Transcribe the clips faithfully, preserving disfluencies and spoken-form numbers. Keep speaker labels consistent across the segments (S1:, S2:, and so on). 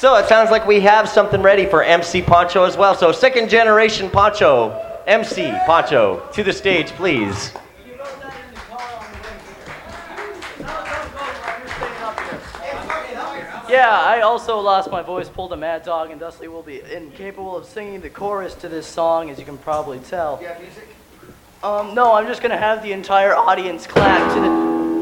S1: So it sounds like we have something ready for M C Poncho as well. So second generation Poncho, M C Poncho, to the stage, please.
S2: Yeah, I also lost my voice, pulled a mad dog, and thusly will be incapable of singing the chorus to this song, as you can probably tell.
S3: Do you have music?
S2: Um, no, I'm just gonna have the entire audience clap to the...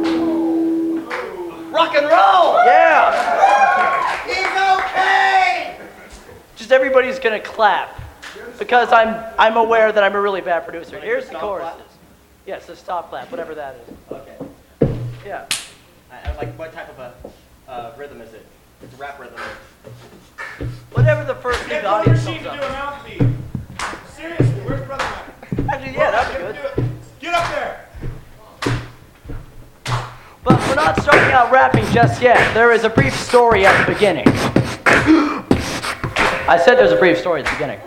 S1: Rock and roll!
S2: Yeah!
S3: He's okay!
S2: Just everybody's gonna clap, because I'm I'm aware that I'm a really bad producer. Here's the
S1: Stop
S2: choruses.
S1: clap?
S2: Yes, a stop clap, whatever that is.
S1: Okay.
S2: Yeah.
S1: I, I like, what type of a uh, rhythm is it? It's rap rhythm.
S2: Whatever the first thing
S4: Get
S2: the
S4: Brother
S2: audience
S4: Sheep
S2: comes
S4: to do a
S2: up.
S4: mouth beat. Seriously, where's Brother Mac?
S2: Actually, yeah, that'd be good.
S4: Get up there.
S2: But we're not starting out rapping just yet. There is a brief story at the beginning. I said there's a brief story at the beginning.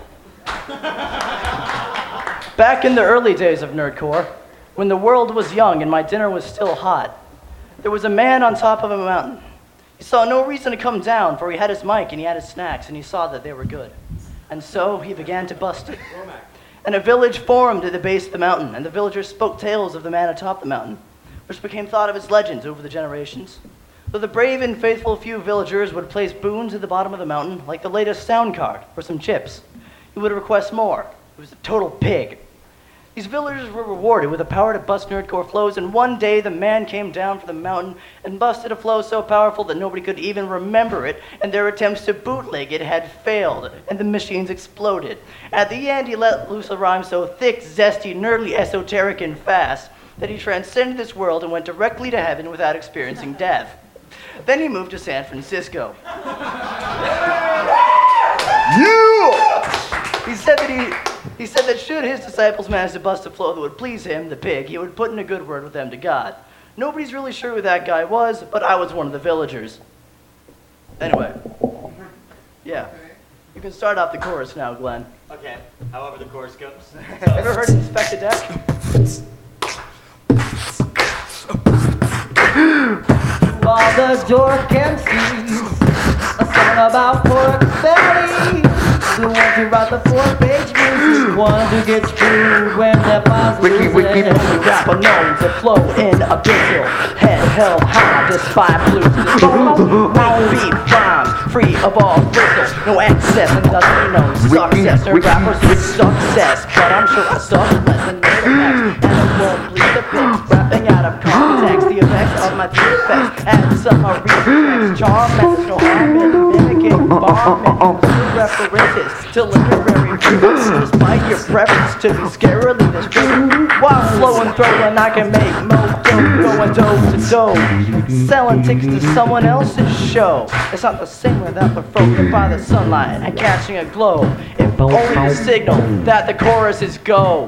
S2: Back in the early days of Nerdcore, when the world was young and my dinner was still hot, there was a man on top of a mountain. He saw no reason to come down, for he had his mic and he had his snacks, and he saw that they were good. And so he began to bust it. And a village formed at the base of the mountain, and the villagers spoke tales of the man atop the mountain, which became thought of as legends over the generations. So the brave and faithful few villagers would place boons at the bottom of the mountain, like the latest sound card or some chips. He would request more. He was a total pig. These villagers were rewarded with the power to bust nerdcore flows, and one day the man came down from the mountain and busted a flow so powerful that nobody could even remember it, and their attempts to bootleg it had failed, and the machines exploded. At the end, he let loose a rhyme so thick, zesty, nerdly, esoteric, and fast that he transcended this world and went directly to heaven without experiencing death. Then he moved to San Francisco. Yeah! He said that he he said that should his disciples manage to bust a flow that would please him, the pig, he would put in a good word with them to God. Nobody's really sure who that guy was, but I was one of the villagers. Anyway, yeah. You can start off the chorus now, Glenn.
S1: Okay, however the chorus goes.
S2: Ever heard of Inspect a Deck? To all the dork M Cs, a song about pork belly. The ones who write the four-page music, ones who get screwed when their boss loses it. Every rapper known to flow in abyssal, head held high, despite blues. No beat rhymes, free of all bristle, no excess and nothing no success. Or rappers with success, but I'm sure I suck less than native next, and it won't please the pigs. Rapping out of context, the effects of my defects, and some are reflex, charm, message, no harm in mimicking, bomb, and references to literary truths, despite your preference to be scarily distributed. While slow and throwing, I can make mojo going dough to dough, selling tickets to someone else's show. It's not the same without provoking by the sunlight and catching a glow. If only the signal that the chorus is go.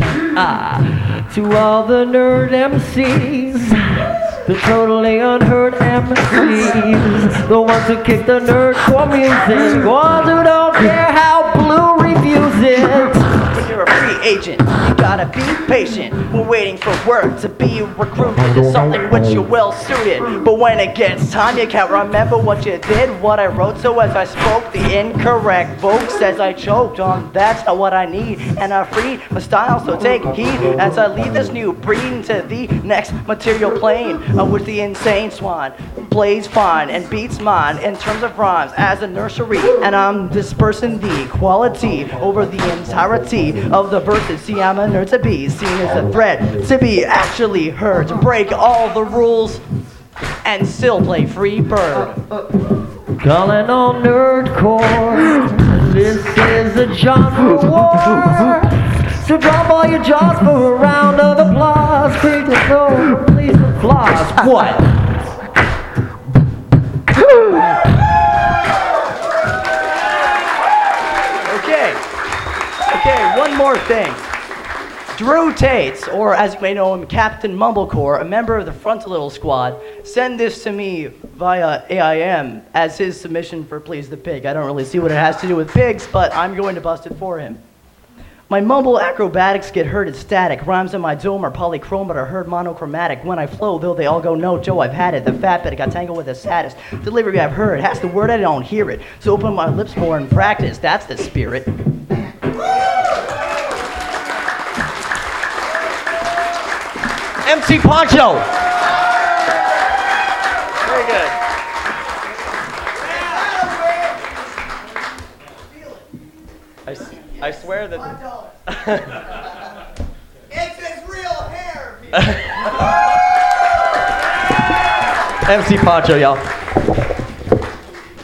S2: Ah, to all the nerd M Cs, the totally unheard M Cs, the ones who kick the nerdcore music, ones who don't care how blue reviews it. When you're a free agent, you gotta be patient. We're waiting for work to be recruited to something which you're well suited. But when it gets time, you can't remember what you did, what I wrote. So as I spoke, the incorrect vote says I choked on. That's not what I need, and I freed my style. So take heed as I lead this new breed into the next material plane, of which the insane swan plays fine and beats mine in terms of rhymes as a nursery. And I'm dispersing the quality over the entirety of the verses. See, I'm a nerd to be seen as a threat to be actually heard, to break all the rules and still play free bird. Calling on nerdcore, this is a genre war. So drop all your jaws for a round of applause. Create the no please applause. What? Okay. Okay, one more thing. Drew Tates, or as you may know him, Captain Mumblecore, a member of the Frontal Little Squad, send this to me via A I M as his submission for Please the Pig. I don't really see what it has to do with pigs, but I'm going to bust it for him. My mumble acrobatics get heard as static. Rhymes in my dome are polychrome, but are heard monochromatic. When I flow, though they all go, no, Joe, I've had it. The fat bit got tangled with the saddest. Delivery I've heard has the word, I don't hear it. So open my lips more and practice. That's the spirit.
S1: M C Poncho. Very good. I, s- I swear that.
S3: It's his real hair.
S1: M C Poncho, y'all.